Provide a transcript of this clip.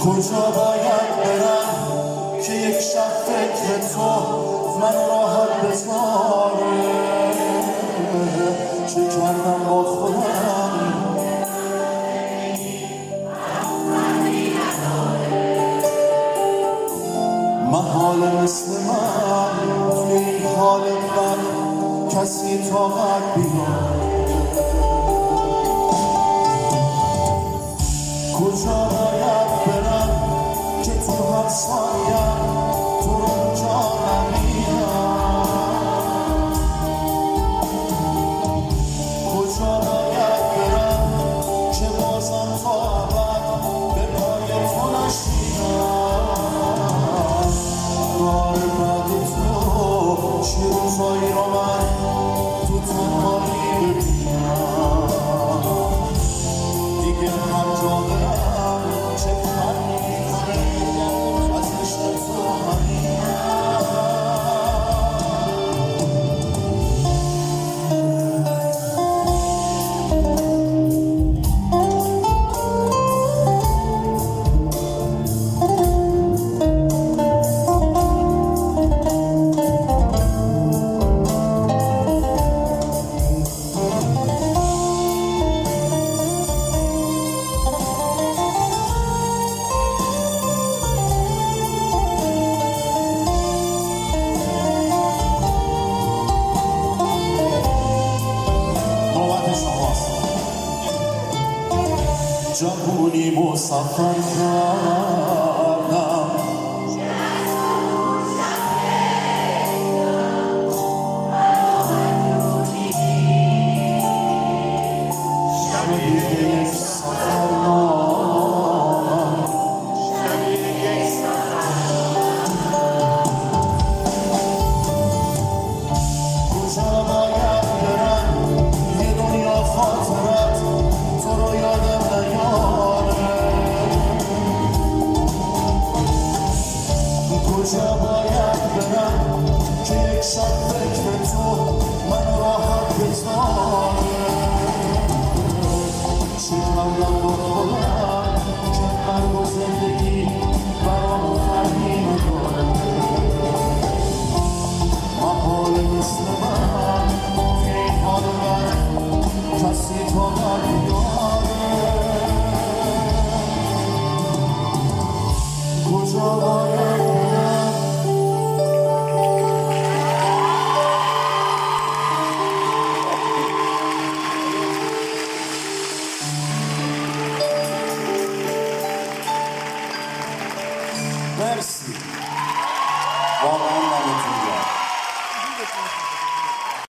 کجا باید برم که یک شب فکر تو من راحت بذاره؟ چه کردم با خودم محال مثل من توی این حال من کسی طاقت بیاره؟ کجا باید برم که تو هر ثانیم تو رو جا نمیرم؟ کجا باید برم که بازم تا ابد به پای تو نشینم؟ کار بعد تو چه روزایی رو من تو تنهایی ببینم؟ دیگه هر جا برم چه فرقی میکنه از عشق تو همینم. جوونی مسافر کردم شبیه یک سفرنامه کجا باید برم یه دنیا خاطرت تو رو یادم نیاره؟ کجا باید برم که یک شب فکر تو من راحت بذاره؟ چه کردم با خودم که مرگ و زندگی برام فرقی نداره؟ محال مثل من توی این حال من کسی طاقت بیاره؟ کجا باید مرسی واقعا نمیتونم